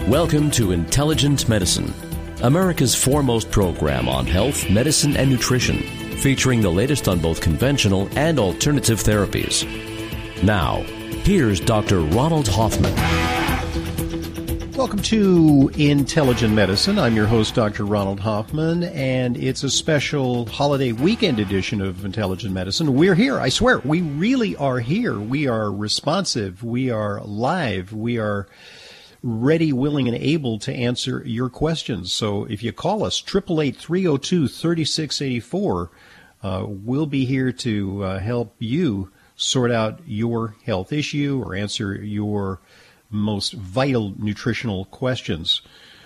Welcome to Intelligent Medicine, America's foremost program on health, medicine, and nutrition, featuring the latest on both conventional and alternative therapies. Now, here's Dr. Ronald Hoffman. Welcome to Intelligent Medicine. I'm your host, Dr. Ronald Hoffman, and it's a special holiday weekend edition of Intelligent Medicine. We're here, I swear. We really are here. We are responsive. We are live. We are ready, willing, and able to answer your questions. So if you call us, 888-302-3684, we'll be here to help you sort out your health issue or answer your most vital nutritional questions.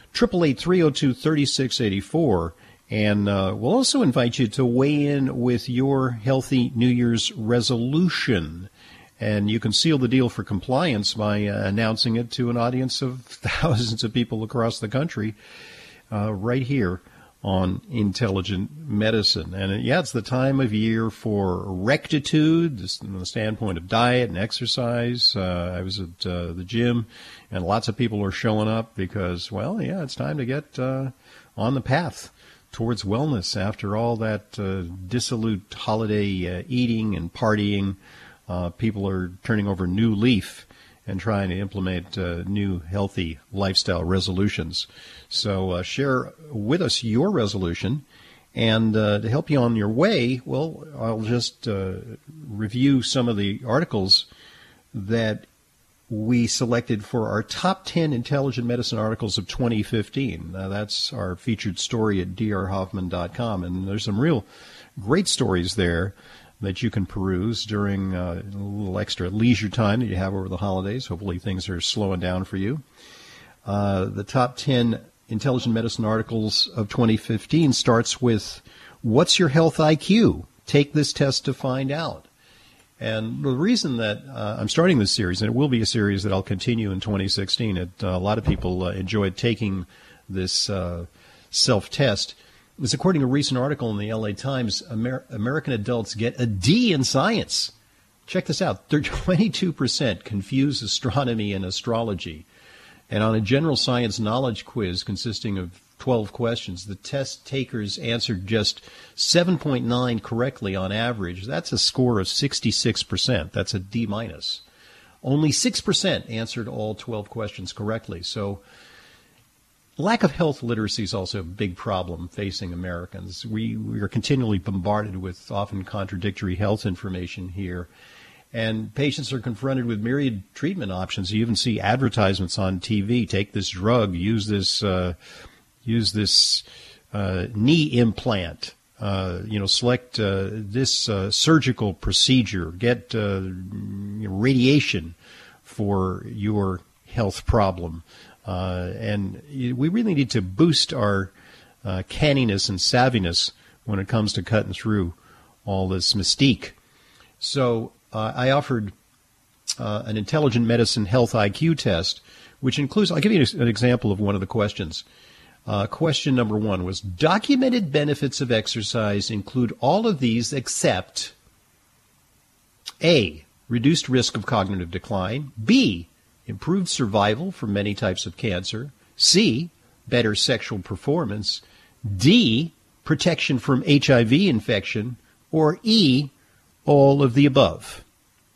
888-302-3684. And we'll also invite you to weigh in with your healthy New Year's resolution. And you can seal the deal for compliance by announcing it to an audience of thousands of people across the country right here on Intelligent Medicine. And it's the time of year for rectitude from the standpoint of diet and exercise. I was at the gym, and lots of people are showing up because, it's time to get on the path towards wellness after all that dissolute holiday eating and partying. People are turning over a new leaf and trying to implement new healthy lifestyle resolutions. So share with us your resolution. And to help you on your way, I'll just review some of the articles that we selected for our top 10 intelligent medicine articles of 2015. That's our featured story at drhoffman.com. And there's some real great stories there that you can peruse during a little extra leisure time that you have over the holidays. Hopefully things are slowing down for you. The top 10 intelligent medicine articles of 2015 starts with, what's your health IQ? Take this test to find out. And the reason that I'm starting this series, and it will be a series that I'll continue in 2016, a lot of people enjoyed taking this self-test, is according to a recent article in the LA Times, American adults get a D in science. Check this out. 22% confuse astronomy and astrology. And on a general science knowledge quiz consisting of 12 questions, the test takers answered just 7.9 correctly on average. That's a score of 66%. That's a D minus. Only 6% answered all 12 questions correctly. So lack of health literacy is also a big problem facing Americans. We are continually bombarded with often contradictory health information here. And patients are confronted with myriad treatment options. You even see advertisements on TV. Take this drug, use this knee implant, select this surgical procedure, get radiation for your health problem. And we really need to boost our canniness and savviness when it comes to cutting through all this mystique. So I offered an intelligent medicine health IQ test, which includes, I'll give you an example of one of the questions. Question number 1 was, documented benefits of exercise include all of these except A, reduced risk of cognitive decline, B, improved survival from many types of cancer, C, better sexual performance, D, protection from HIV infection, or E, all of the above.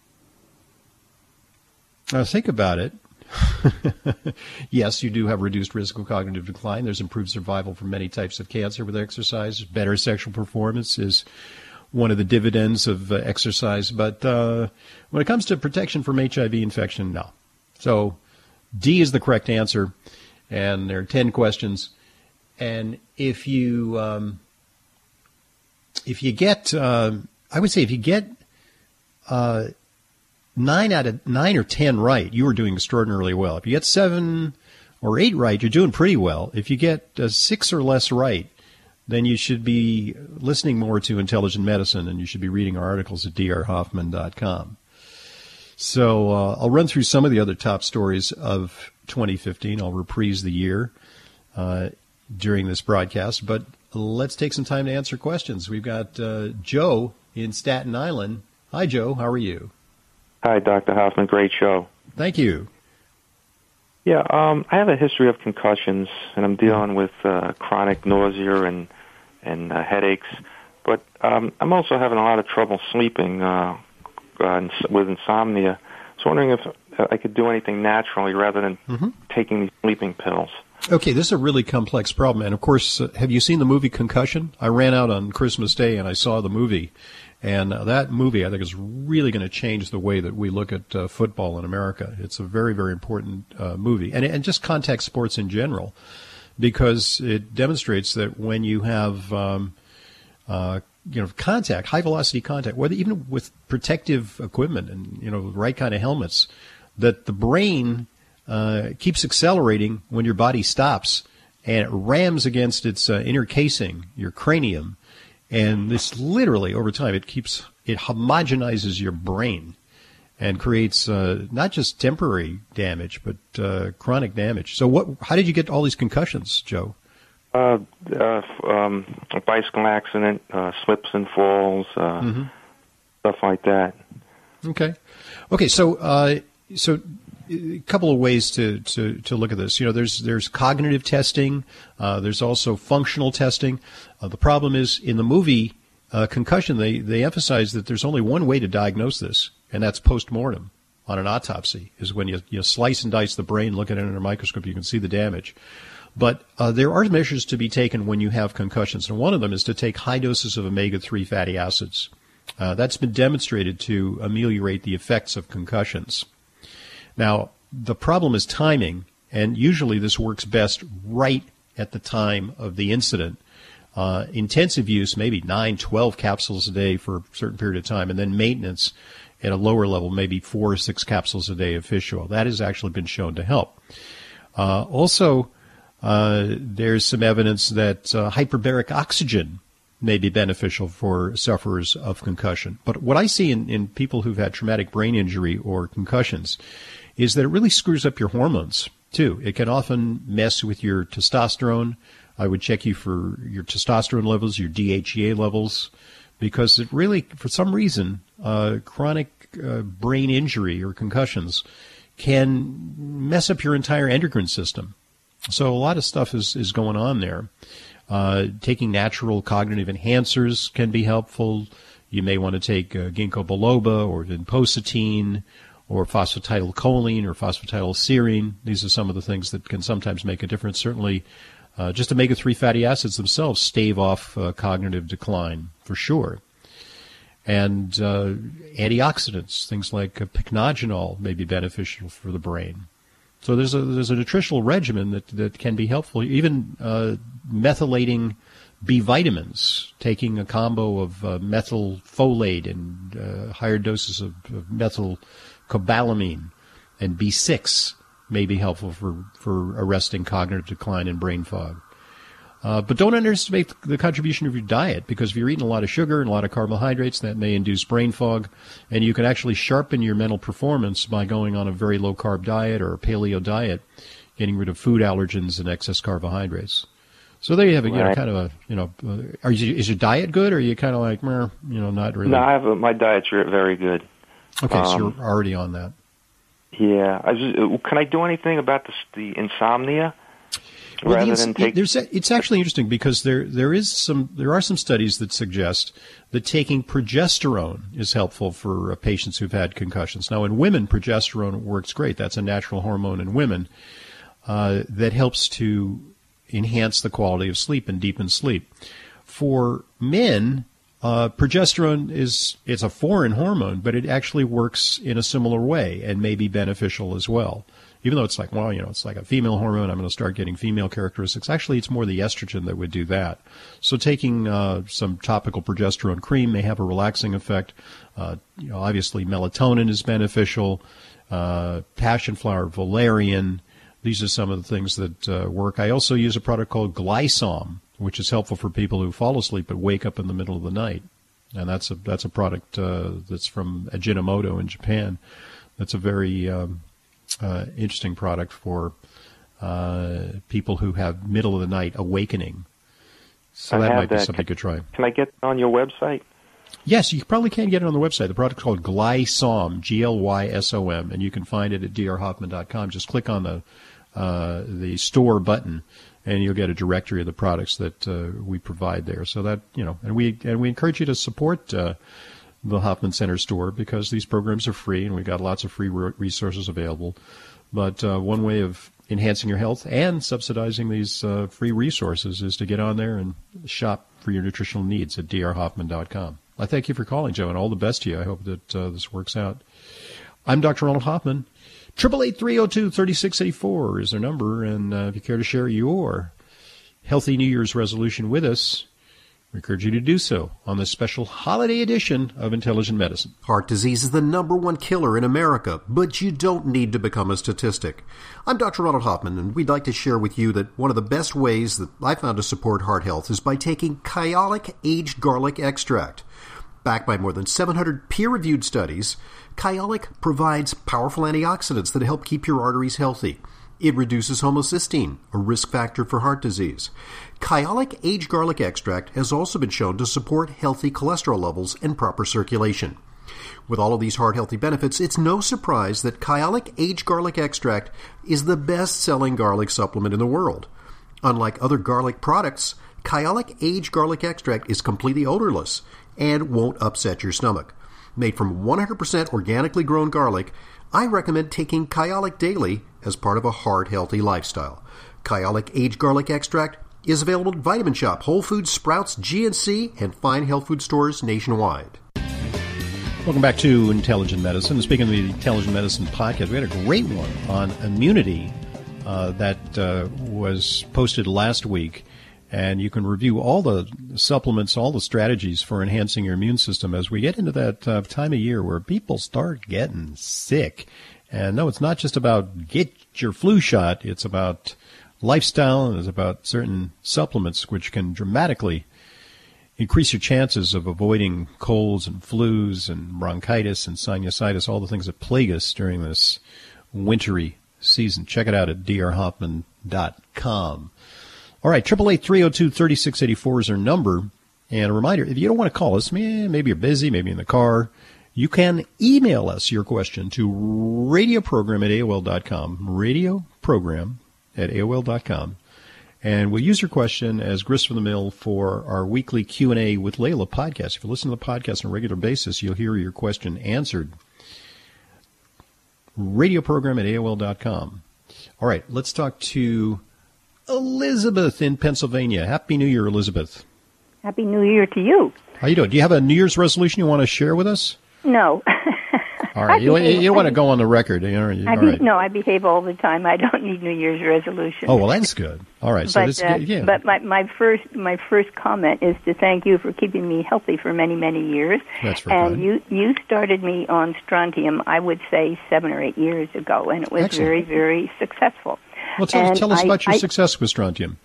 Now think about it. Yes, you do have reduced risk of cognitive decline. There's improved survival from many types of cancer with exercise. Better sexual performance is one of the dividends of exercise. But when it comes to protection from HIV infection, no. So D is the correct answer, and there are 10 questions. And if you get, I would say if you get 9 or 10 right, you are doing extraordinarily well. If you get 7 or 8 right, you're doing pretty well. If you get 6 or less right, then you should be listening more to Intelligent Medicine, and you should be reading our articles at drhoffman.com. So I'll run through some of the other top stories of 2015. I'll reprise the year during this broadcast, but let's take some time to answer questions. We've got Joe in Staten Island. Hi, Joe. How are you? Hi, Dr. Hoffman. Great show. Thank you. Yeah, I have a history of concussions, and I'm dealing with chronic nausea and headaches. But I'm also having a lot of trouble sleeping with insomnia. So wondering if I could do anything naturally rather than taking these sleeping pills. Okay, this is a really complex problem. And, of course, have you seen the movie Concussion? I ran out on Christmas Day and I saw the movie. And that movie, I think, is really going to change the way that we look at football in America. It's a very, very important movie. And just contact sports in general, because it demonstrates that when you have contact, high-velocity contact, whether even with protective equipment and, the right kind of helmets, that the brain keeps accelerating when your body stops, and it rams against its inner casing, your cranium, and this literally over time it homogenizes your brain and creates not just temporary damage but chronic damage. So how did you get all these concussions, Joe? A bicycle accident, slips and falls, stuff like that. Okay. So a couple of ways to look at this. There's cognitive testing. There's also functional testing. The problem is in the movie Concussion, they emphasize that there's only one way to diagnose this, and that's post-mortem on an autopsy, is when you slice and dice the brain, look at it under a microscope, you can see the damage. But there are measures to be taken when you have concussions, and one of them is to take high doses of omega-3 fatty acids. That's been demonstrated to ameliorate the effects of concussions. Now, the problem is timing, and usually this works best right at the time of the incident. Intensive use, maybe 9, 12 capsules a day for a certain period of time, and then maintenance at a lower level, maybe 4 or 6 capsules a day of fish oil. That has actually been shown to help. Also, there's some evidence that hyperbaric oxygen may be beneficial for sufferers of concussion. But what I see in people who've had traumatic brain injury or concussions is that it really screws up your hormones, too. It can often mess with your testosterone. I would check you for your testosterone levels, your DHEA levels, because it really, for some reason, chronic brain injury or concussions can mess up your entire endocrine system. So a lot of stuff is going on there. Taking natural cognitive enhancers can be helpful. You may want to take ginkgo biloba or vinpocetine or phosphatidylcholine or phosphatidylserine. These are some of the things that can sometimes make a difference. Certainly, just omega-3 fatty acids themselves stave off cognitive decline for sure. And antioxidants, things like pycnogenol, may be beneficial for the brain. So there's a nutritional regimen that can be helpful. Even methylating B vitamins, taking a combo of methylfolate and higher doses of methylcobalamin and B6 may be helpful for arresting cognitive decline and brain fog. But don't underestimate the contribution of your diet, because if you're eating a lot of sugar and a lot of carbohydrates, that may induce brain fog, and you can actually sharpen your mental performance by going on a very low-carb diet or a paleo diet, getting rid of food allergens and excess carbohydrates. So there you have it. Right. Kind of a, is your diet good, or are you kind of like, not really? No, my diet's very good. Okay, so you're already on that. Yeah. Can I do anything about the insomnia? Well, it's actually interesting, because there are some studies that suggest that taking progesterone is helpful for patients who've had concussions. Now, in women, progesterone works great. That's a natural hormone in women that helps to enhance the quality of sleep and deepen sleep. For men, progesterone it's a foreign hormone, but it actually works in a similar way and may be beneficial as well. Even though it's like, it's like a female hormone, I'm going to start getting female characteristics. Actually, it's more the estrogen that would do that. So taking some topical progesterone cream may have a relaxing effect. Obviously, melatonin is beneficial. Passion flower, valerian. These are some of the things that work. I also use a product called Glysom, which is helpful for people who fall asleep but wake up in the middle of the night. And that's a product that's from Ajinomoto in Japan. That's a very interesting product for people who have middle of the night awakening. So that might be something you could try. Can I get it on your website? Yes, you probably can get it on the website. The product is called Glysom, Glysom, and you can find it at drhoffman.com. Just click on the the store button, and you'll get a directory of the products that we provide there. So that, and we encourage you to support the Hoffman Center store, because these programs are free and we've got lots of free resources available. But one way of enhancing your health and subsidizing these free resources is to get on there and shop for your nutritional needs at drhoffman.com. I thank you for calling, Joe, and all the best to you. I hope that this works out. I'm Dr. Ronald Hoffman. 888-302-3684 is our number, and if you care to share your healthy New Year's resolution with us, we encourage you to do so on this special holiday edition of Intelligent Medicine. Heart disease is the #1 killer in America, but you don't need to become a statistic. I'm Dr. Ronald Hoffman, and we'd like to share with you that one of the best ways that I found to support heart health is by taking Kyolic aged garlic extract. Backed by more than 700 peer-reviewed studies, Kyolic provides powerful antioxidants that help keep your arteries healthy. It reduces homocysteine, a risk factor for heart disease. Kyolic aged garlic extract has also been shown to support healthy cholesterol levels and proper circulation. With all of these heart-healthy benefits, it's no surprise that Kyolic aged garlic extract is the best-selling garlic supplement in the world. Unlike other garlic products, Kyolic aged garlic extract is completely odorless and won't upset your stomach. Made from 100% organically grown garlic, I recommend taking Kyolic daily as part of a heart-healthy lifestyle. Kyolic aged garlic extract is available at Vitamin Shoppe, Whole Foods, Sprouts, GNC, and fine health food stores nationwide. Welcome back to Intelligent Medicine. Speaking of the Intelligent Medicine podcast, we had a great one on immunity that was posted last week. And you can review all the supplements, all the strategies for enhancing your immune system as we get into that time of year where people start getting sick. And no, it's not just about get your flu shot. It's about lifestyle, and it's about certain supplements which can dramatically increase your chances of avoiding colds and flus and bronchitis and sinusitis, all the things that plague us during this wintry season. Check it out at drhoffman.com. All right, 888-302-3684 is our number. And a reminder, if you don't want to call us, maybe you're busy, maybe in the car, you can email us your question to radioprogram@aol.com, radioprogram@aol.com. And we'll use your question as grist from the mill for our weekly Q&A with Layla podcast. If you listen to the podcast on a regular basis, you'll hear your question answered. Radioprogram@aol.com. All right, let's talk to Elizabeth in Pennsylvania. Happy New Year, Elizabeth. Happy New Year to you. How you doing? Do you have a New Year's resolution you want to share with us? No. All right. You don't want to go on the record. No, I behave all the time. I don't need New Year's resolutions. Oh, well, that's good. All right. So But my first comment is to thank you for keeping me healthy for many, many years. That's very And kind. you started me on strontium, I would say 7 or 8 years ago, and it was Excellent. very, very successful. Well, tell us about your success with strontium.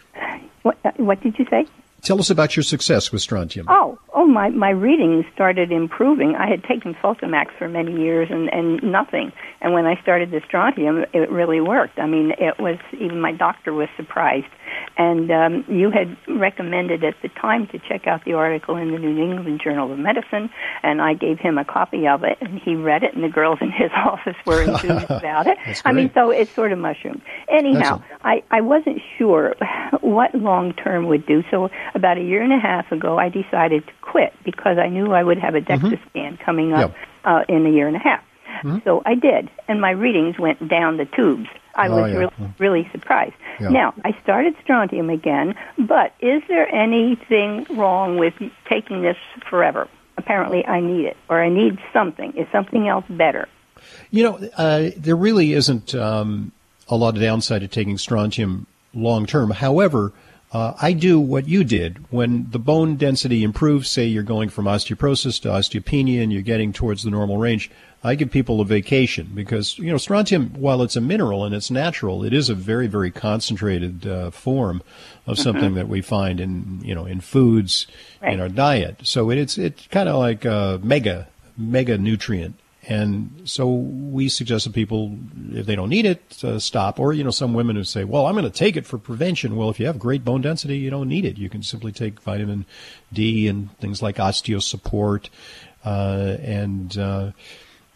What did you say? Tell us about your success with strontium. My readings started improving. I had taken Fosamax for many years and nothing. And when I started the strontium, it really worked. I mean, it was, even my doctor was surprised. And you had recommended at the time to check out the article in the New England Journal of Medicine, and I gave him a copy of it, and he read it, and the girls in his office were enthused about it. I mean, so it's sort of mushroomed. Anyhow, I wasn't sure what long-term would do, so about 1.5 years ago, I decided to quit because I knew I would have a DEXA scan coming up in 1.5 years. Mm-hmm. So I did, and my readings went down the tubes. I was really surprised. Yeah. Now, I started strontium again, but is there anything wrong with taking this forever? Apparently I need it, or I need something. Is something else better? There really isn't a lot of downside to taking strontium long-term. However, I do what you did. When the bone density improves, say you're going from osteoporosis to osteopenia and you're getting towards the normal range, I give people a vacation because, strontium, while it's a mineral and it's natural, it is a very, very concentrated form of something that we find in foods, in our diet. So it's kind of like a mega nutrient. And so we suggest that people, if they don't need it, stop. Or, some women who say, well, I'm going to take it for prevention. Well, if you have great bone density, you don't need it. You can simply take vitamin D and things like osteosupport.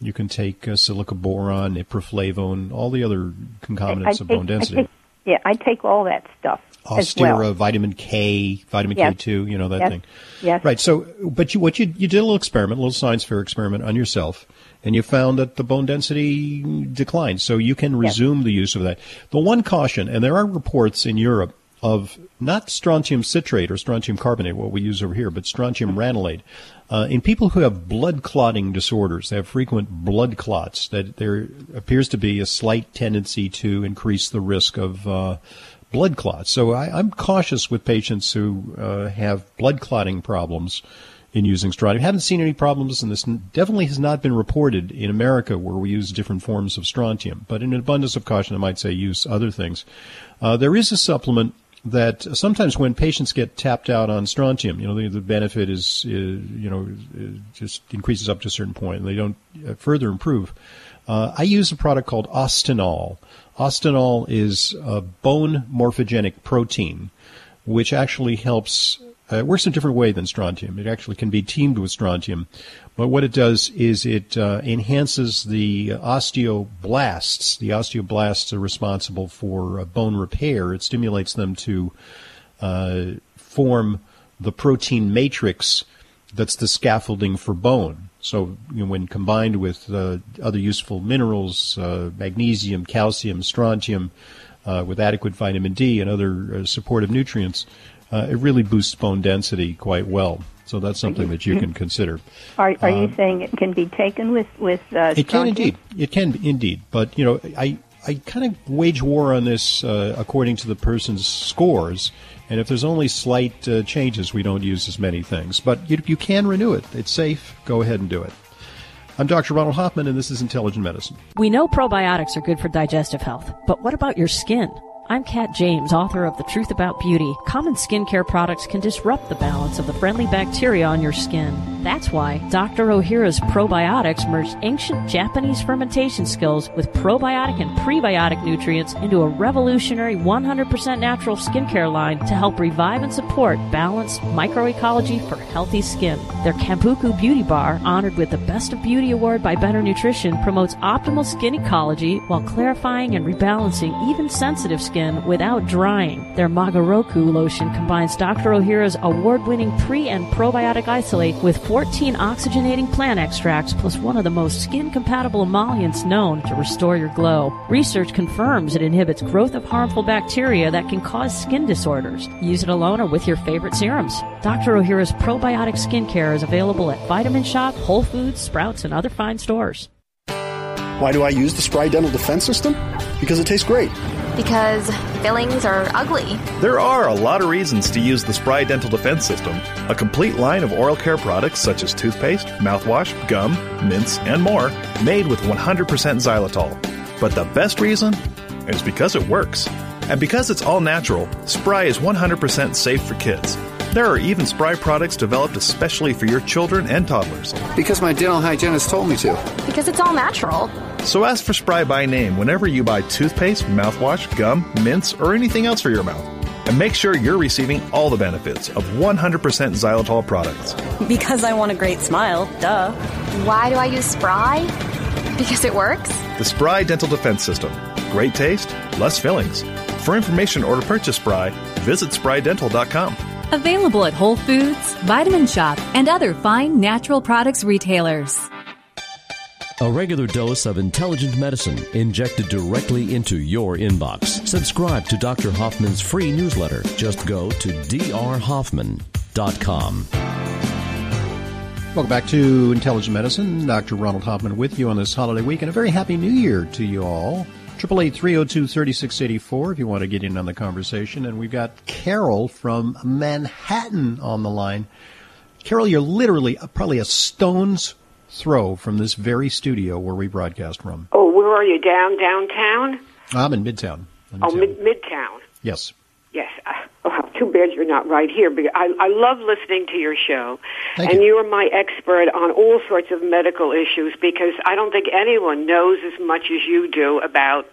You can take silica boron, iproflavone, all the other concomitants of bone density. I take all that stuff. Austera, well. vitamin K, vitamin K2, that thing. Yes. Right. So, but you did a little experiment, a little science fair experiment on yourself, and you found that the bone density declined. So you can resume the use of that. The one caution, and there are reports in Europe of not strontium citrate or strontium carbonate, what we use over here, but strontium ranelate. In people who have blood clotting disorders, they have frequent blood clots, that there appears to be a slight tendency to increase the risk of blood clots. So I'm cautious with patients who have blood clotting problems in using strontium. I haven't seen any problems, and this definitely has not been reported in America where we use different forms of strontium. But in an abundance of caution, I might say use other things. There is a supplement that sometimes when patients get tapped out on strontium, the benefit is just increases up to a certain point, and they don't further improve. I use a product called Ostenol. Ostenol is a bone morphogenic protein, which actually helps. It works in a different way than strontium. It actually can be teamed with strontium. But what it does is it enhances the osteoblasts. The osteoblasts are responsible for bone repair. It stimulates them to form the protein matrix that's the scaffolding for bone. So when combined with other useful minerals, magnesium, calcium, strontium, with adequate vitamin D and other supportive nutrients, it really boosts bone density quite well. So that's something that you can consider. Are you saying it can be taken with It can indeed. It can indeed. But, I kind of wage war on this according to the person's scores. And if there's only slight changes, we don't use as many things. But you can renew it. It's safe. Go ahead and do it. I'm Dr. Ronald Hoffman, and this is Intelligent Medicine. We know probiotics are good for digestive health, but what about your skin? I'm Kat James, author of The Truth About Beauty. Common skincare products can disrupt the balance of the friendly bacteria on your skin. That's why Dr. Ohhira's probiotics merged ancient Japanese fermentation skills with probiotic and prebiotic nutrients into a revolutionary 100% natural skincare line to help revive and support balanced microecology for healthy skin. Their Kampuku Beauty Bar, honored with the Best of Beauty Award by Better Nutrition, promotes optimal skin ecology while clarifying and rebalancing even sensitive skin without drying. Their Magaroku lotion combines Dr. Ohhira's award-winning pre- and probiotic isolate with 14 oxygenating plant extracts plus one of the most skin-compatible emollients known to restore your glow. Research confirms it inhibits growth of harmful bacteria that can cause skin disorders. Use it alone or with your favorite serums. Dr. Ohhira's probiotic skincare is available at Vitamin Shop, Whole Foods, Sprouts, and other fine stores. Why do I use the Spry Dental Defense System? Because it tastes great. Because fillings are ugly. There are a lot of reasons to use the Spry Dental Defense System, a complete line of oral care products such as toothpaste, mouthwash, gum, mints, and more, made with 100% xylitol. But the best reason is because it works. And because it's all natural, Spry is 100% safe for kids. There are even Spry products developed especially for your children and toddlers. Because my dental hygienist told me to. Because it's all natural. So ask for Spry by name whenever you buy toothpaste, mouthwash, gum, mints, or anything else for your mouth. And make sure you're receiving all the benefits of 100% xylitol products. Because I want a great smile, duh. Why do I use Spry? Because it works? The Spry Dental Defense System. Great taste, less fillings. For information or to purchase Spry, visit sprydental.com. Available at Whole Foods, Vitamin Shop, and other fine natural products retailers. A regular dose of intelligent medicine injected directly into your inbox. Subscribe to Dr. Hoffman's free newsletter. Just go to drhoffman.com. Welcome back to Intelligent Medicine. Dr. Ronald Hoffman with you on this holiday week, and a very happy New Year to you all. 888-302-3684 if you want to get in on the conversation. And we've got Carol from Manhattan on the line. Carol, you're literally probably a stone's throw from this very studio where we broadcast from. Oh, where are you? Downtown? I'm in Midtown. Midtown. Yes. Yes. Too bad you're not right here. But I love listening to your show. Thank you. You are my expert on all sorts of medical issues because I don't think anyone knows as much as you do about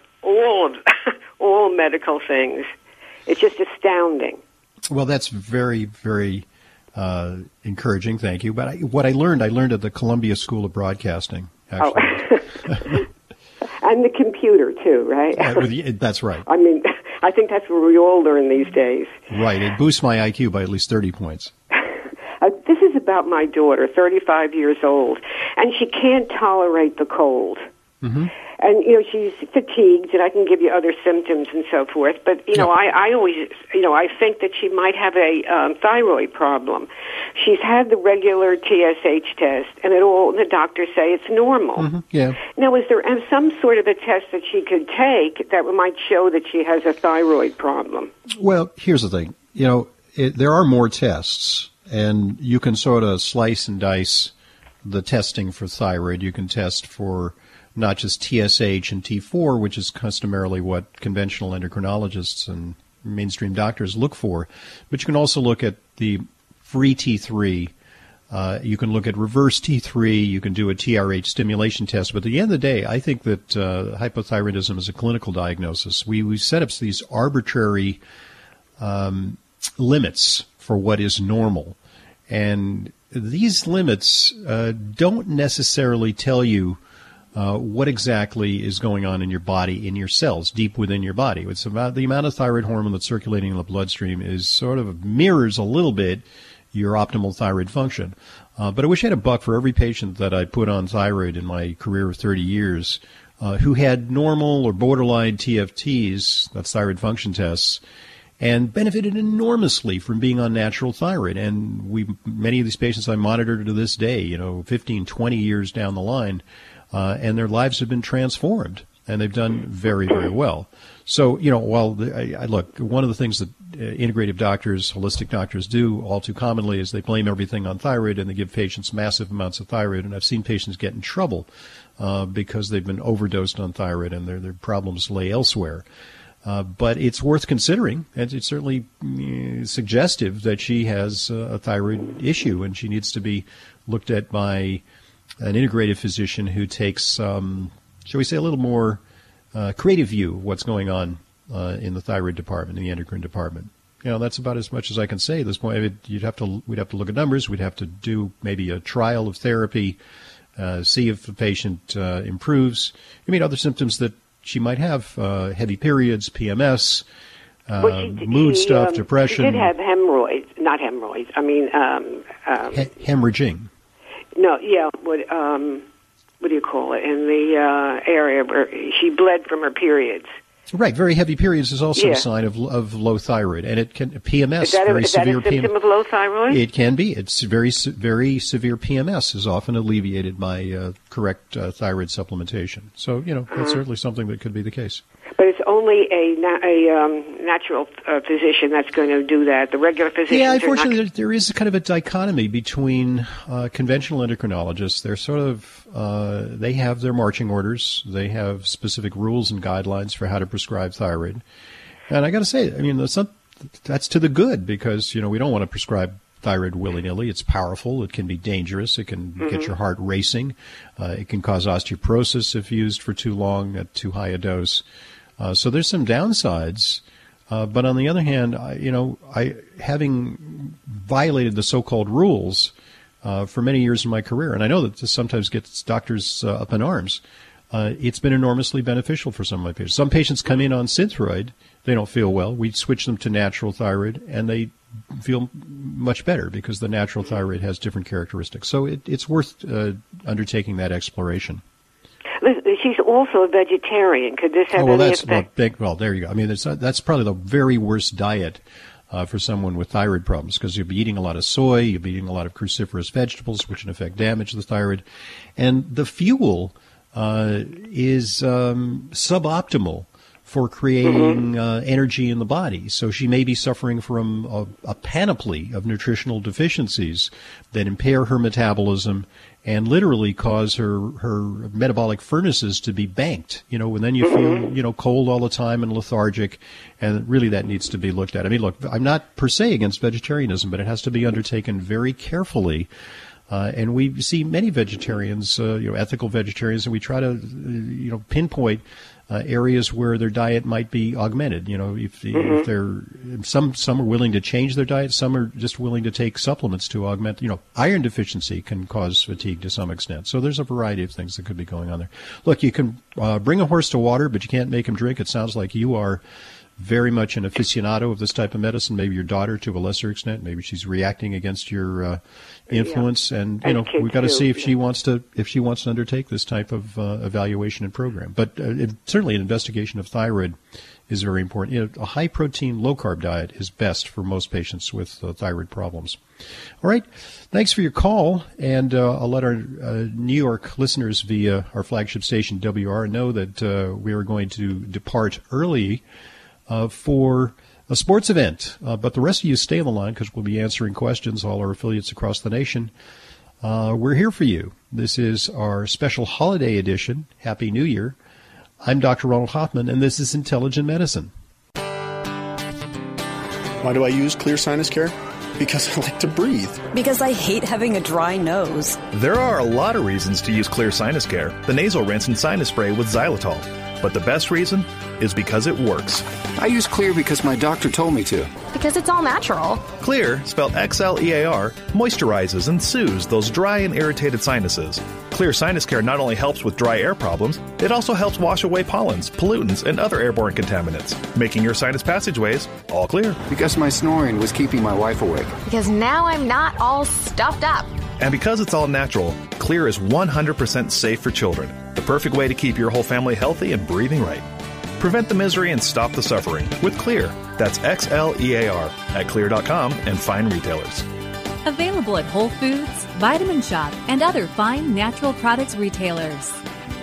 all medical things. It's just astounding. Well, that's very, very encouraging. Thank you. But what I learned at the Columbia School of Broadcasting. actually. Oh. And the computer, too, right? That's right. I mean, I think that's where we all learn these days. Right. It boosts my IQ by at least 30 points. This is about my daughter, 35 years old, and she can't tolerate the cold. Mm-hmm. And, she's fatigued, and I can give you other symptoms and so forth. But, I always, I think that she might have a thyroid problem. She's had the regular TSH test, and the doctors say it's normal. Mm-hmm. Yeah. Now, is there some sort of a test that she could take that might show that she has a thyroid problem? Well, here's the thing. There are more tests, and you can sort of slice and dice the testing for thyroid. You can test for not just TSH and T4, which is customarily what conventional endocrinologists and mainstream doctors look for, but you can also look at the free T3. You can look at reverse T3. You can do a TRH stimulation test. But at the end of the day, I think that hypothyroidism is a clinical diagnosis. We set up these arbitrary limits for what is normal. And these limits don't necessarily tell you what exactly is going on in your body, in your cells, deep within your body. It's about the amount of thyroid hormone that's circulating in the bloodstream is sort of mirrors a little bit your optimal thyroid function. But I wish I had a buck for every patient that I put on thyroid in my career of 30 years who had normal or borderline TFTs, that's thyroid function tests, and benefited enormously from being on natural thyroid. And many of these patients I monitor to this day, 15, 20 years down the line, and their lives have been transformed, and they've done very, very well. So, while look, one of the things that integrative doctors, holistic doctors do all too commonly is they blame everything on thyroid, and they give patients massive amounts of thyroid. And I've seen patients get in trouble because they've been overdosed on thyroid, and their problems lay elsewhere. But it's worth considering, and it's certainly suggestive that she has a thyroid issue, and she needs to be looked at by an integrative physician who takes, shall we say, a little more creative view of what's going on in the thyroid department, in the endocrine department. That's about as much as I can say at this point. We'd have to look at numbers. We'd have to do maybe a trial of therapy, see if the patient improves. Other symptoms that she might have, heavy periods, PMS, mood stuff, depression. She did have hemorrhoids, not hemorrhoids. Hemorrhaging. No, yeah. What do you call it? In the area where she bled from her periods. Right, very heavy periods is also a sign of low thyroid, and it can PMS. Is that a symptom of low thyroid? It can be. It's very severe PMS is often alleviated by correct thyroid supplementation. So that's certainly something that could be the case. But it's only a natural physician that's going to do that. The regular physicians. Yeah, unfortunately, there is kind of a dichotomy between conventional endocrinologists. They're sort of they have their marching orders. They have specific rules and guidelines for how to prescribe thyroid. And I got to say, that's to the good, because we don't want to prescribe thyroid willy-nilly. It's powerful. It can be dangerous. It can get your heart racing. It can cause osteoporosis if used for too long at too high a dose. So there's some downsides. But on the other hand, having violated the so-called rules for many years in my career, and I know that this sometimes gets doctors up in arms, it's been enormously beneficial for some of my patients. Some patients come in on Synthroid. They don't feel well. We switch them to natural thyroid, and they feel much better because the natural thyroid has different characteristics. So it's worth undertaking that exploration. She's also a vegetarian. Could this have any effect? Well, there you go. That's probably the very worst diet for someone with thyroid problems, because you'll be eating a lot of soy, you'll be eating a lot of cruciferous vegetables, which in effect damage the thyroid. And the fuel is suboptimal for creating energy in the body. So she may be suffering from a panoply of nutritional deficiencies that impair her metabolism and literally cause her metabolic furnaces to be banked, and then you feel, cold all the time and lethargic, and really that needs to be looked at. Look, I'm not per se against vegetarianism, but it has to be undertaken very carefully And we see many vegetarians, ethical vegetarians, and we try to, pinpoint areas where their diet might be augmented. If they're some are willing to change their diet, some are just willing to take supplements to augment. Iron deficiency can cause fatigue to some extent. So there's a variety of things that could be going on there. Look, you can bring a horse to water, but you can't make him drink. It sounds like you are very much an aficionado of this type of medicine. Maybe your daughter to a lesser extent. Maybe she's reacting against your influence, and we've got to see if she wants to undertake this type of evaluation and program. But certainly, an investigation of thyroid is very important. A high protein, low carb diet is best for most patients with thyroid problems. All right, thanks for your call, and I'll let our New York listeners via our flagship station WR know that we are going to depart early for a sports event. But the rest of you stay on the line because we'll be answering questions, all our affiliates across the nation. We're here for you. This is our special holiday edition. Happy New Year. I'm Dr. Ronald Hoffman, and this is Intelligent Medicine. Why do I use Clear Sinus Care? Because I like to breathe. Because I hate having a dry nose. There are a lot of reasons to use Clear Sinus Care, the nasal rinse and sinus spray with xylitol. But the best reason is because it works. I use Clear because my doctor told me to. Because it's all natural. Clear, spelled Xlear, moisturizes and soothes those dry and irritated sinuses. Clear Sinus Care not only helps with dry air problems, it also helps wash away pollens, pollutants, and other airborne contaminants, making your sinus passageways all clear. Because my snoring was keeping my wife awake. Because now I'm not all stuffed up. And because it's all natural, Clear is 100% safe for children. The perfect way to keep your whole family healthy and breathing right. Prevent the misery and stop the suffering with Clear. That's Xlear at Clear.com and fine retailers. Available at Whole Foods, Vitamin Shop, and other fine natural products retailers.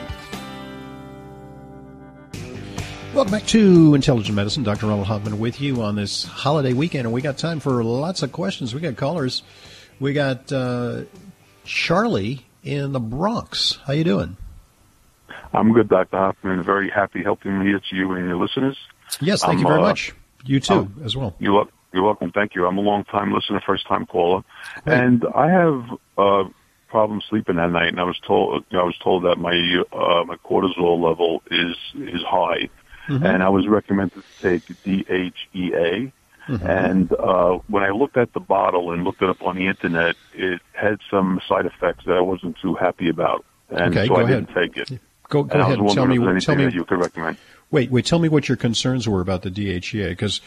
Welcome back to Intelligent Medicine. Dr. Ronald Hoffman with you on this holiday weekend, and we got time for lots of questions. We got callers. We got Charlie in the Bronx. How you doing? I'm good, Dr. Hoffman. Very happy helping me. It's you and your listeners. Yes, thank you very much. You too, as well. You're welcome. Thank you. I'm a long-time listener, first-time caller, and I have problems sleeping at night. And I was told that my cortisol level is high, and I was recommended to take DHEA. And when I looked at the bottle and looked it up on the internet, it had some side effects that I wasn't too happy about, and so I didn't take it. Go ahead and tell me that you could recommend. Wait, tell me what your concerns were about the DHEA, because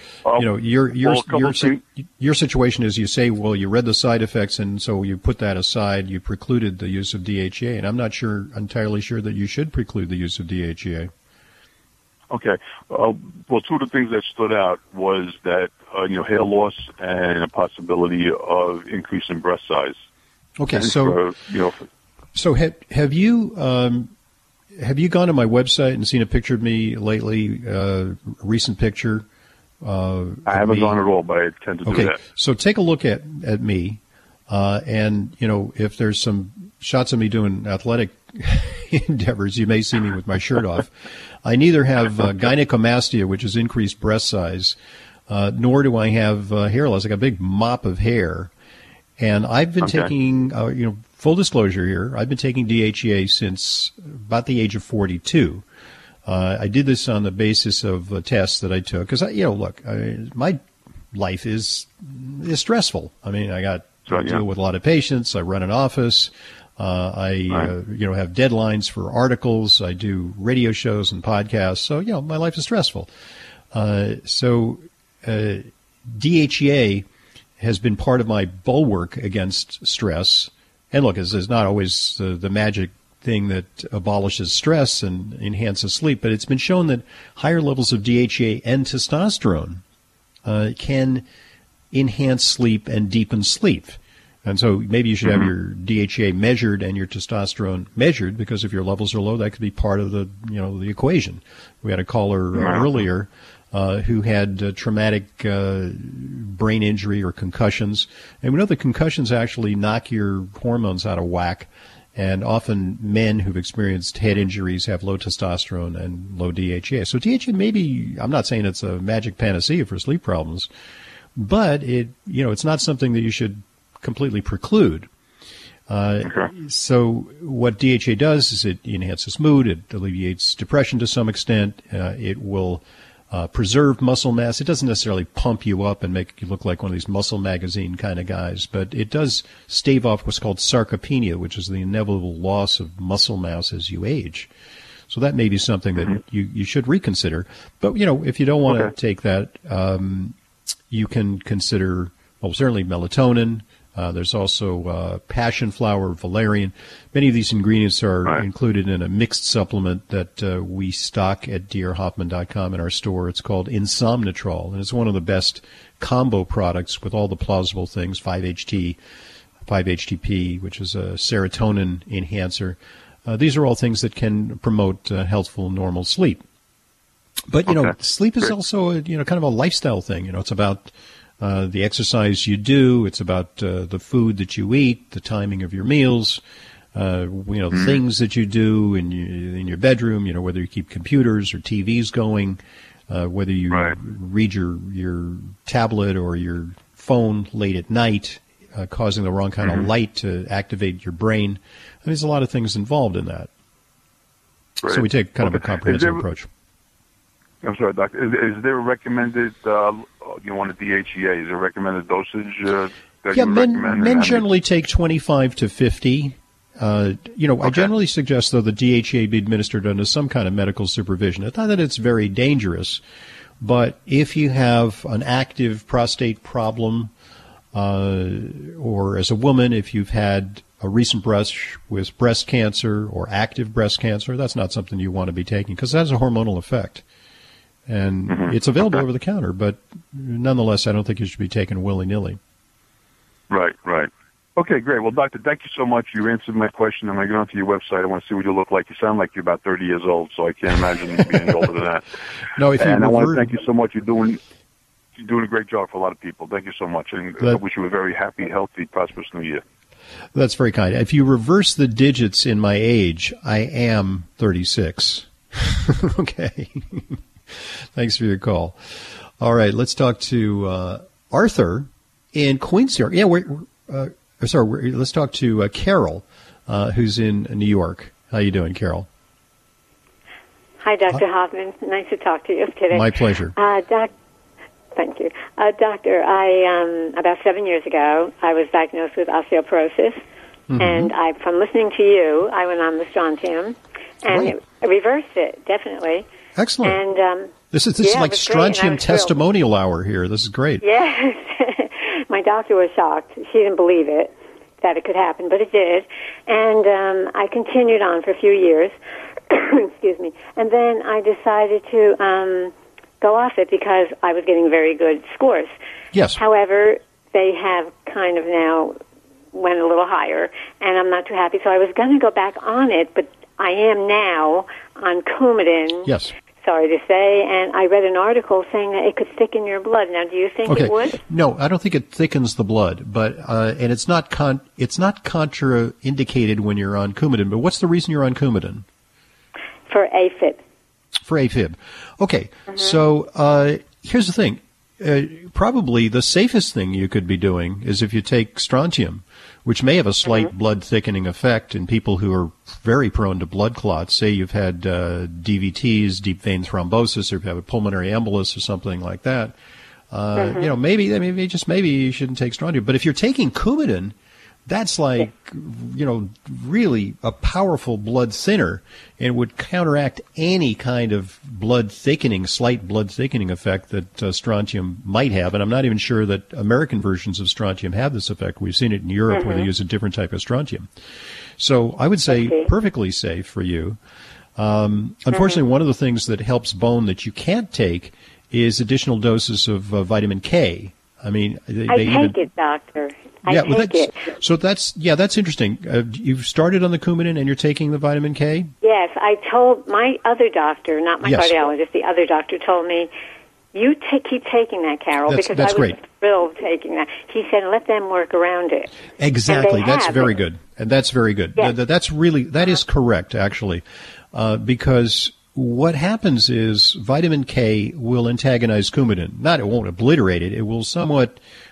your situation is you say, well, you read the side effects, and so you put that aside, you precluded the use of DHEA, and I'm not entirely sure that you should preclude the use of DHEA. Okay. Well, two of the things that stood out was that hair loss and a possibility of increase in breast size. Okay, and so have you have you gone to my website and seen a picture of me lately? Recent picture. I haven't gone at all, but I tend to do that. So take a look at me, and if there's some shots of me doing athletic endeavors, you may see me with my shirt off. I neither have gynecomastia, which is increased breast size, nor do I have hair loss. I got a big mop of hair, and I've been taking, full disclosure here, I've been taking DHEA since about the age of 42. I did this on the basis of tests that I took because, my life is stressful. I mean, I got to deal with a lot of patients. I run an office. I have deadlines for articles. I do radio shows and podcasts. So, my life is stressful. DHEA has been part of my bulwark against stress. And look, it's not always the magic thing that abolishes stress and enhances sleep, but it's been shown that higher levels of DHEA and testosterone can enhance sleep and deepen sleep. And so maybe you should have your DHEA measured and your testosterone measured, because if your levels are low, that could be part of the equation. We had a caller earlier who had traumatic brain injury or concussions. And we know that concussions actually knock your hormones out of whack. And often men who've experienced head injuries have low testosterone and low DHEA. So DHEA maybe, I'm not saying it's a magic panacea for sleep problems, but it's not something that you should completely preclude. So what DHA does is it enhances mood, it alleviates depression to some extent, it will preserve muscle mass. It doesn't necessarily pump you up and make you look like one of these muscle magazine kind of guys, but it does stave off what's called sarcopenia, which is the inevitable loss of muscle mass as you age. So that may be something that you should reconsider. But, if you don't want to take that, you can consider, certainly melatonin. There's also passion flower, valerian. Many of these ingredients are included in a mixed supplement that we stock at drhoffman.com in our store. It's called Insomnitrol, and it's one of the best combo products with all the plausible things, 5-HTP, which is a serotonin enhancer. These are all things that can promote healthful, normal sleep. But, sleep is also, kind of a lifestyle thing. It's about the exercise you do. It's about the food that you eat, the timing of your meals, the things that you do in your bedroom, whether you keep computers or TVs going, whether you read your tablet or your phone late at night, causing the wrong kind of light to activate your brain. There's a lot of things involved in that. Right. So we take kind of a comprehensive approach. I'm sorry, Doctor. Is there a recommended, on a DHEA, is there a recommended dosage that you recommend? Men generally take 25 to 50. I generally suggest, though, the DHEA be administered under some kind of medical supervision. It's not that it's very dangerous, but if you have an active prostate problem, or as a woman, if you've had a recent brush with breast cancer or active breast cancer, that's not something you want to be taking because it has a hormonal effect. And it's available over the counter, but nonetheless, I don't think it should be taken willy-nilly. Right. Okay, great. Well, Doctor, thank you so much. You answered my question. I'm going to get onto your website. I want to see what you look like. You sound like you're about 30 years old, so I can't imagine you being older than that. No, I want to thank you so much. You're doing a great job for a lot of people. Thank you so much. And I wish you a very happy, healthy, prosperous new year. That's very kind. If you reverse the digits in my age, I am 36. Okay. Thanks for your call. All right, let's talk to Arthur in Queens. Yeah, let's talk to Carol, who's in New York. How you doing, Carol? Hi, Dr. Hoffman. Nice to talk to you today. My pleasure. Thank you. Doctor, about 7 years ago, I was diagnosed with osteoporosis, and from listening to you, I went on the strontium, and it reversed it, definitely. Excellent. And this is like strontium testimonial hour here. This is great. Yes. My doctor was shocked. She didn't believe it, that it could happen, but it did. And I continued on for a few years. Excuse me. And then I decided to go off it because I was getting very good scores. Yes. However, they have kind of now went a little higher, and I'm not too happy. So I was going to go back on it, but I am now on Coumadin. Yes. Sorry to say, and I read an article saying that it could thicken your blood. Now, do you think it would? No, I don't think it thickens the blood, but and it's not contraindicated when you're on Coumadin. But what's the reason you're on Coumadin? For AFib. For AFib. Okay, so here's the thing. Probably the safest thing you could be doing is if you take strontium, which may have a slight blood thickening effect in people who are very prone to blood clots. Say you've had DVTs, deep vein thrombosis, or you have a pulmonary embolus or something like that. Maybe you shouldn't take strontium. But if you're taking Coumadin, that's like, really a powerful blood thinner and would counteract any kind of slight blood thickening effect that strontium might have. And I'm not even sure that American versions of strontium have this effect. We've seen it in Europe where they use a different type of strontium. So I would say perfectly safe for you. Unfortunately, one of the things that helps bone that you can't take is additional doses of vitamin K. I mean, I take it, doctor. I take it. So that's interesting. You've started on the Coumadin and you're taking the vitamin K? Yes, I told my other doctor, not my cardiologist, the other doctor told me, you keep taking that, Carol, because I was thrilled taking that. He said, let them work around it. Exactly. That's very good. And that's very good. Yes. That is correct, actually, because what happens is vitamin K will antagonize Coumadin. It won't obliterate it. It will somewhat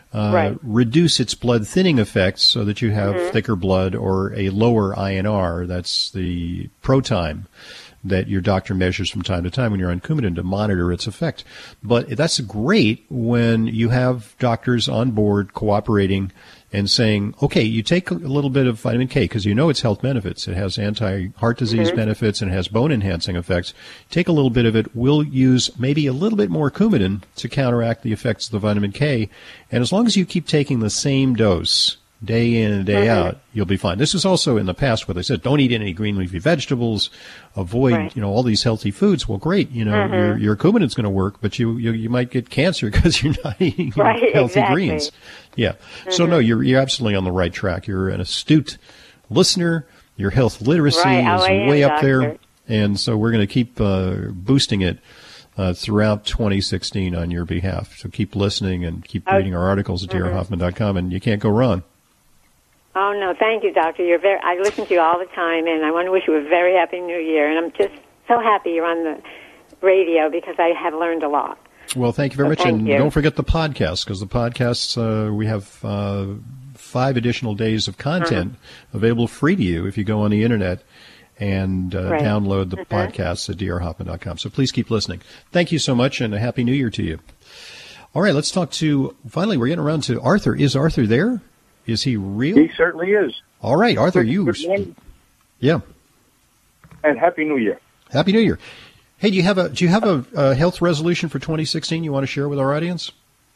reduce its blood thinning effects so that you have thicker blood or a lower INR. That's the ProTime that your doctor measures from time to time when you're on Coumadin to monitor its effect. But that's great when you have doctors on board cooperating and saying, okay, you take a little bit of vitamin K because you know its health benefits. It has anti-heart disease benefits and it has bone-enhancing effects. Take a little bit of it. We'll use maybe a little bit more Coumadin to counteract the effects of the vitamin K. And as long as you keep taking the same dose day in and day out, you'll be fine. This is also in the past where they said, don't eat any green leafy vegetables, avoid, all these healthy foods. Well, great, your Coumadin's going to work, but you might get cancer because you're not eating healthy greens. Yeah. So no, you're absolutely on the right track. You're an astute listener. Your health literacy is way up there. And so we're going to keep boosting it throughout 2016 on your behalf. So keep listening and keep reading our articles at drhoffman.com, and you can't go wrong. Oh, no, thank you, Doctor. I listen to you all the time, and I want to wish you a very happy New Year. And I'm just so happy you're on the radio because I have learned a lot. Well, thank you very much. And don't forget the podcast, because the podcasts, we have 5 additional days of content available free to you if you go on the Internet and download the podcasts at drhoffman.com. So please keep listening. Thank you so much, and a Happy New Year to you. All right, let's talk to, finally, we're getting around to Arthur. Is Arthur there? Is he real? He certainly is. All right, Arthur, Yeah. And Happy New Year. Happy New Year. Hey, do you have a health resolution for 2016 you want to share with our audience?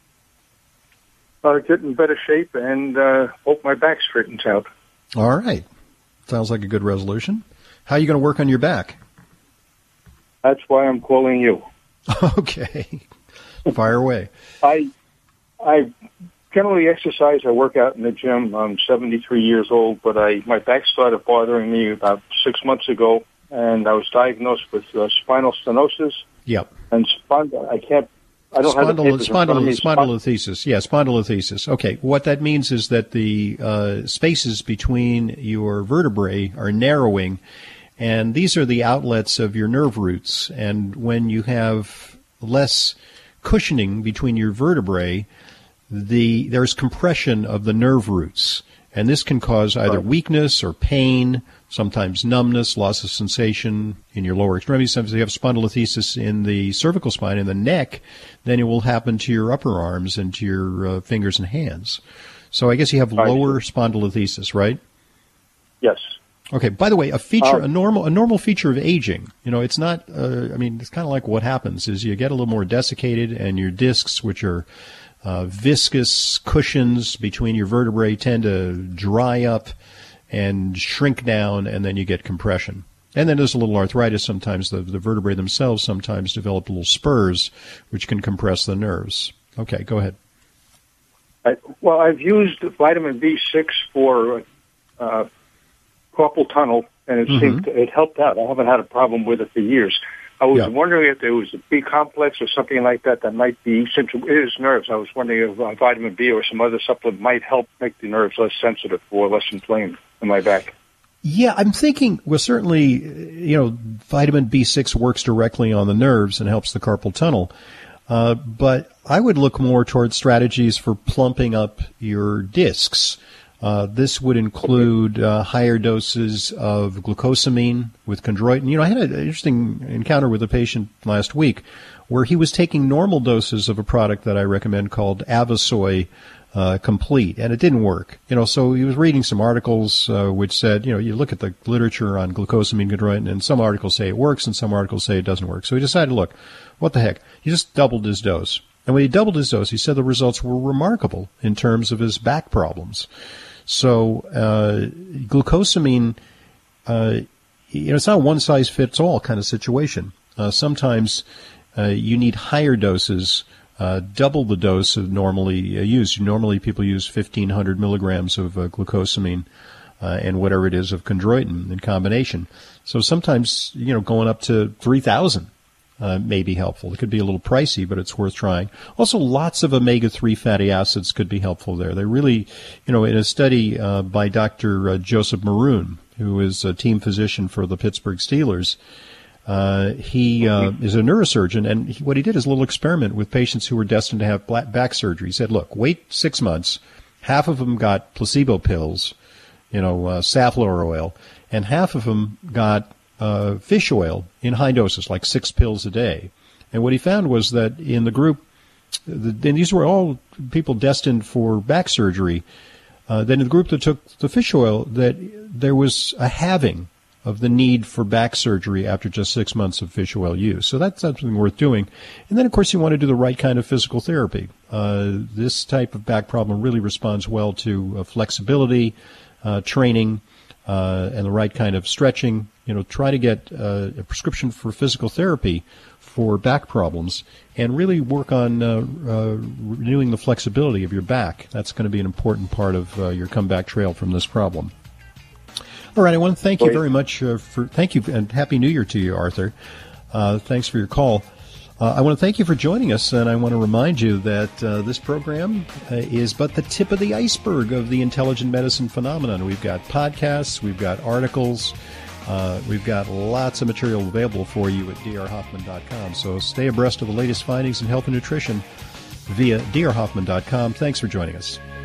Get in better shape and hope my back straightens out. All right. Sounds like a good resolution. How are you going to work on your back? That's why I'm calling you. Okay. Fire away. I generally exercise. I work out in the gym. I'm 73 years old, but my back started bothering me about 6 months ago, and I was diagnosed with spinal stenosis. Yep. And I don't have the papers in front of me. Spondylolisthesis. Yeah, spondylolisthesis. Okay. What that means is that the spaces between your vertebrae are narrowing, and these are the outlets of your nerve roots. And when you have less cushioning between your vertebrae, there's compression of the nerve roots, and this can cause either weakness or pain, sometimes numbness, loss of sensation in your lower extremities. Sometimes you have spondylolisthesis in the cervical spine, in the neck, then it will happen to your upper arms and to your fingers and hands. So I guess you have lower spondylolisthesis, right? Yes. Okay. By the way, a normal feature of aging, it's not. It's kind of like what happens is you get a little more desiccated, and your discs, which are viscous cushions between your vertebrae, tend to dry up and shrink down, and then you get compression. And then there's a little arthritis. Sometimes the vertebrae themselves sometimes develop little spurs, which can compress the nerves. Okay, go ahead. I've used vitamin B6 for carpal tunnel, and it helped out. I haven't had a problem with it for years. I was wondering if there was a B complex or something like that might be, since it is nerves, I was wondering if vitamin B or some other supplement might help make the nerves less sensitive or less inflamed in my back. Yeah, I'm thinking, well, certainly, vitamin B6 works directly on the nerves and helps the carpal tunnel. But I would look more towards strategies for plumping up your discs. This would include higher doses of glucosamine with chondroitin. I had an interesting encounter with a patient last week where he was taking normal doses of a product that I recommend called Avasoy Complete, and it didn't work. So he was reading some articles which said, you look at the literature on glucosamine, chondroitin, and some articles say it works and some articles say it doesn't work. So he decided, look, what the heck? He just doubled his dose. And when he doubled his dose, he said the results were remarkable in terms of his back problems. So glucosamine, it's not a one-size-fits-all kind of situation. Sometimes you need higher doses, double the dose of normally used. Normally people use 1,500 milligrams of glucosamine and whatever it is of chondroitin in combination. So sometimes, going up to 3,000 may be helpful. It could be a little pricey, but it's worth trying. Also, lots of omega-3 fatty acids could be helpful there. They really, in a study by Dr. Joseph Maroon, who is a team physician for the Pittsburgh Steelers, He is a neurosurgeon, and what he did is a little experiment with patients who were destined to have back surgery. He said, look, wait 6 months. Half of them got placebo pills, safflower oil, and half of them got fish oil in high doses, like 6 pills a day. And what he found was that in the group, and these were all people destined for back surgery, then in the group that took the fish oil, that there was a halving of the need for back surgery after just 6 months of fish oil use. So that's something worth doing. And then, of course, you want to do the right kind of physical therapy. This type of back problem really responds well to flexibility, training, and the right kind of stretching. Try to get a prescription for physical therapy for back problems and really work on renewing the flexibility of your back. That's going to be an important part of your comeback trail from this problem. All right, I want to thank you very much thank you, and Happy New Year to you, Arthur. Thanks for your call. I want to thank you for joining us, and I want to remind you that this program is but the tip of the iceberg of the intelligent medicine phenomenon. We've got podcasts, we've got articles, we've got lots of material available for you at drhoffman.com. So stay abreast of the latest findings in health and nutrition via drhoffman.com. Thanks for joining us.